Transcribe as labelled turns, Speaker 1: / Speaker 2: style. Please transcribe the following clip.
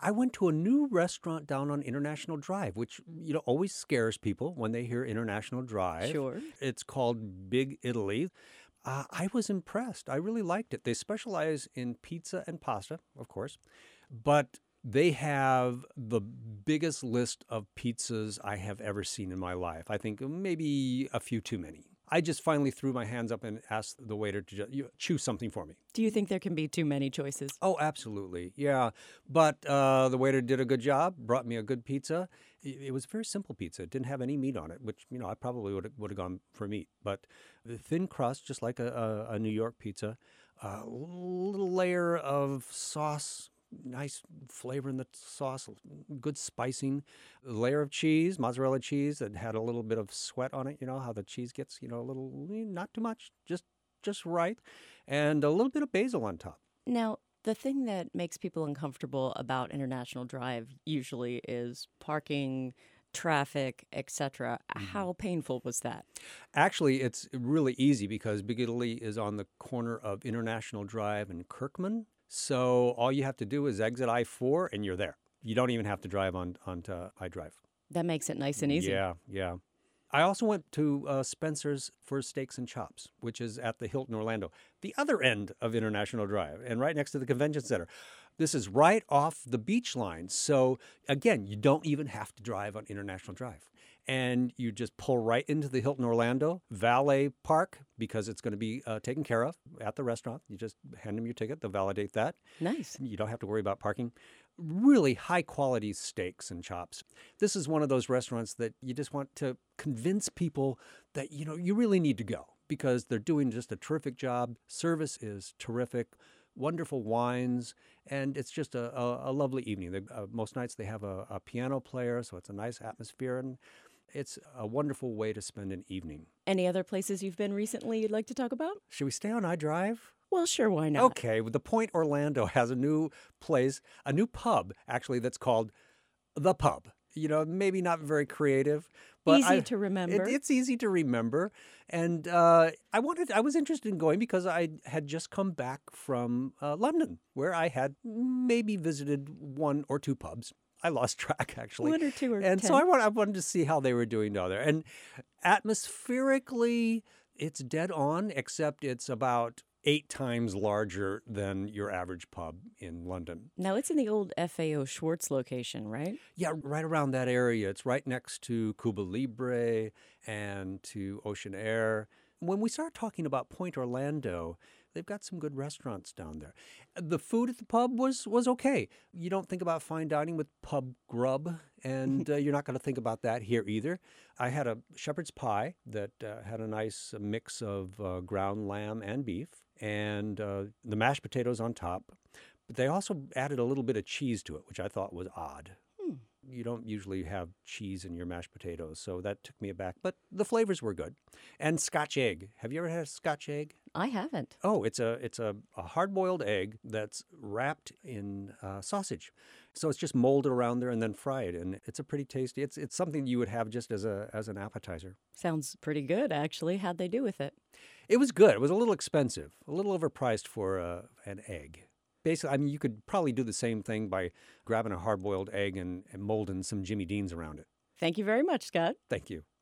Speaker 1: I went to a new restaurant down on International Drive, which, always scares people when they hear International Drive.
Speaker 2: Sure.
Speaker 1: It's called Big Italy. I was impressed. I really liked it. They specialize in pizza and pasta, of course, but they have the biggest list of pizzas I have ever seen in my life. I think maybe a few too many. I just finally threw my hands up and asked the waiter to choose something for me.
Speaker 2: Do you think there can be too many choices?
Speaker 1: Oh, absolutely. Yeah. But the waiter did a good job, brought me a good pizza. It was a very simple pizza. It didn't have any meat on it, which, I probably would have gone for meat. But the thin crust, just like a New York pizza, a little layer of sauce, nice flavor in the sauce, good spicing, a layer of cheese, mozzarella cheese that had a little bit of sweat on it. You know how the cheese gets, a little, not too much, just right, and a little bit of basil on top.
Speaker 2: Now, the thing that makes people uncomfortable about International Drive usually is parking, traffic, etc. How painful was that?
Speaker 1: Actually, it's really easy because Big Italy is on the corner of International Drive and Kirkman. So all you have to do is exit I-4 and you're there. You don't even have to drive onto I-Drive.
Speaker 2: That makes it nice and easy.
Speaker 1: Yeah. I also went to Spencer's for Steaks and Chops, which is at the Hilton Orlando, the other end of International Drive and right next to the convention center. This is right off the beach line. So again, you don't even have to drive on International Drive. And you just pull right into the Hilton Orlando valet park because it's going to be taken care of at the restaurant. You just hand them your ticket. They'll validate that.
Speaker 2: Nice.
Speaker 1: You don't have to worry about parking. Really high quality steaks and chops. This is one of those restaurants that you just want to convince people that, you really need to go because they're doing just a terrific job. Service is terrific. Wonderful wines, and it's just a lovely evening. Most nights they have a piano player, so it's a nice atmosphere, and it's a wonderful way to spend an evening.
Speaker 2: Any other places you've been recently you'd like to talk about?
Speaker 1: Should we stay on iDrive?
Speaker 2: Well, sure, why not?
Speaker 1: Okay, well, the Point Orlando has a new place, a new pub, actually, that's called The Pub. Maybe not very creative, but
Speaker 2: Easy to remember.
Speaker 1: It's easy to remember, and I was interested in going because I had just come back from London, where I had maybe visited one or two pubs. I lost track, actually.
Speaker 2: One or two or
Speaker 1: and
Speaker 2: 10.
Speaker 1: so I wanted to see how they were doing down there. And atmospherically, it's dead on, except it's about 8 times larger than your average pub in London.
Speaker 2: Now, it's in the old FAO Schwartz location, right?
Speaker 1: Yeah, right around that area. It's right next to Cuba Libre and to Ocean Air. When we start talking about Point Orlando, they've got some good restaurants down there. The food at the pub was okay. You don't think about fine dining with pub grub, and you're not going to think about that here either. I had a shepherd's pie that had a nice mix of ground lamb and beef, and the mashed potatoes on top. But they also added a little bit of cheese to it, which I thought was odd. You don't usually have cheese in your mashed potatoes, so that took me aback. But the flavors were good. And Scotch egg. Have you ever had a Scotch egg?
Speaker 2: I haven't.
Speaker 1: Oh, it's a hard-boiled egg that's wrapped in sausage. So it's just molded around there and then fried, and it's a pretty tasty. It's something you would have just as an appetizer.
Speaker 2: Sounds pretty good, actually. How'd they do with it?
Speaker 1: It was good. It was a little expensive, a little overpriced for an egg. Basically, you could probably do the same thing by grabbing a hard-boiled egg and molding some Jimmy Deans around it.
Speaker 2: Thank you very much, Scott.
Speaker 1: Thank you.